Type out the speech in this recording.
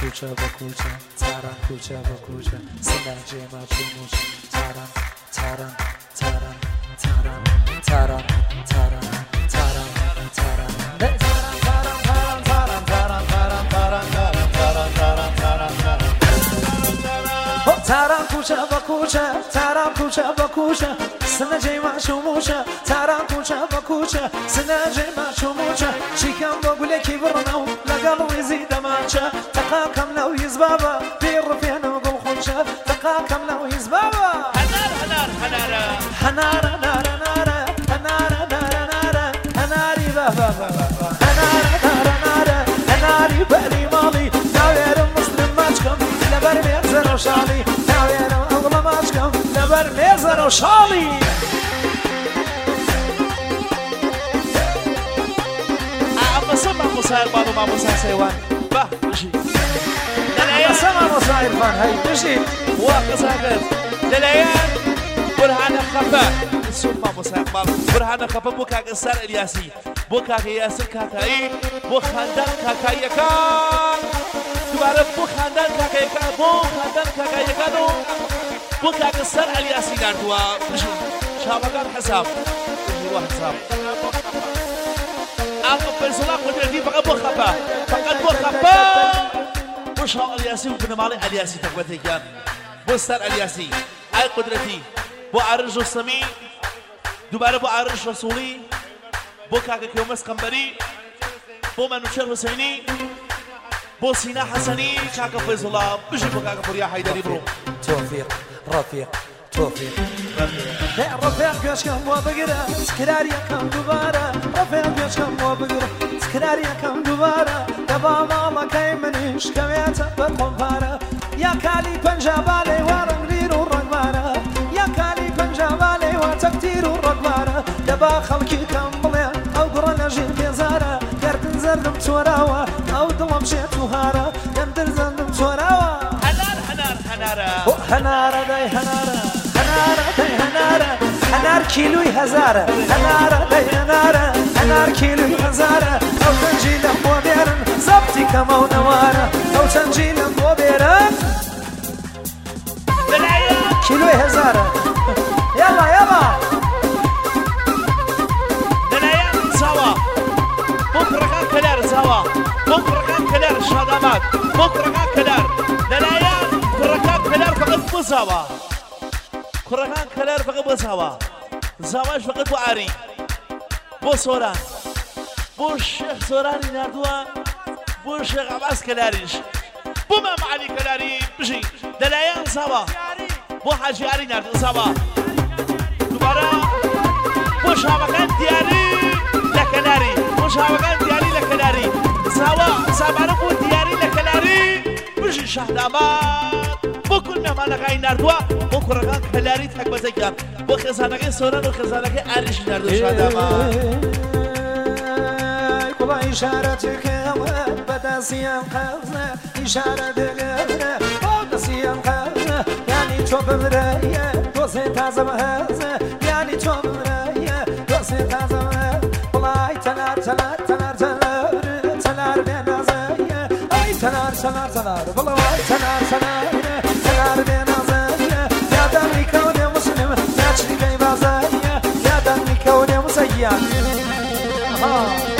کوچه با کوچه تران کوچه با کوچه سنجی ما چوموش تران تران تران تران تران تران تران تران کوچه با کوچه تران کوچه با کوچه سنجی ما چوموشه تران کوچه با کوچه سنجی ما چوموشه چیکم با گله کی برنو لقال ويزيد مانشه تقاكم لو يزبابا بير فينا وقل خنشه تقاكم لو يزبابا حنار نار نار حنار نار نار حناري بابا حنار حناري بالي مالي ناوير مسلم ماجكم لبر ميزر وشالي ناوير اغلى ماجكم لبر ميزر وشالي سمع مصاير بانو ما مصاير سيوان با بشي دلعيان سمع مصاير بان هاي بشي واقع ساكت دلعيان برهان خفا السوق ما مصاير بان برهان خفا بو كاك السار الياسي بو كاك ياسر كاكاي بو خاندان كاكاي كان دوباره بو خاندان كاكاي كان بو خاندان كاكاي كانو بو كاك السار الياسي ناردوا بشي شابكان حساب بشي واحد حساب أقف الزلاق ودردي فقط بخبا فقط بخبا مش هو الياسي وكنا مالي الياسي تقوتي كان بستر الياسي أي قدرتي بو عرج السمي دوباره بو عرج رسولي بو كاكا كيومس قنبري بو منوشير حسيني بو سينا حسني كاكا فيز الله بجي بو كاكا فريا حيدري برو توفيق رفيق توفيق رفيق بيش كم وبقرا سكراري كم دوباره رفيق بيش كم وبقرا سكراري كم دوباره دبا ماما كاي منيش كميته بالقنفاره يا كالي بنجابالي ورنغير الرقباره يا كالي بنجابالي وتكتير الرقباره دبا خلقي كم بلين او قرا نجيل بيزاره قردن زردم توراوه او دلم شيت وهاره يندر زندم توراوه حناره داي حناره هنار كيلوي هزارة هنار داي هنارة هنار كيلوي هزارة أو تنجيل بوبيرن زبطي كما ونوارة أو تنجيل بوبيرن كيلوي هزارة يلا يلا دلعيان سوا بكرة كان كلار سوا بكرة كان كلار الشهادات بكرة كان كلار دلعيان بكرة كان كلار فقط بسوا كرهان كلار فقط بسوا زواج فقط بو عري بو سوران بو الشيخ سوراني ناردوا بو الشيخ عباس كلاريش بو مام علي كلاري بجي دلعيان سوا بو حاجي عري ناردوا سوا دوباره بو شابكان دياري لكلاري بو شابكان دياري لكلاري سوا سابارو بو دياري لكلاري بجي شهدامات بكلنا ما لقاي ناردوا بكرة كلاري تكبتي كان بخزانك سوران وخزانك عريش ناردوا شهداما كل إشارتك بدا سيام خزنة إشارتك بدا سيام خزنة يعني توب مرايا دوسي تازم هزة يعني توب مرايا دوسي تازم هزة والله تنار تنار تنار تنار تنار بين زايا أي تنار تنار تنار والله تنار تنار تنار بين زايا يا دمي كوني مسلم يا شريكي بازايا يا دمي كوني مسيا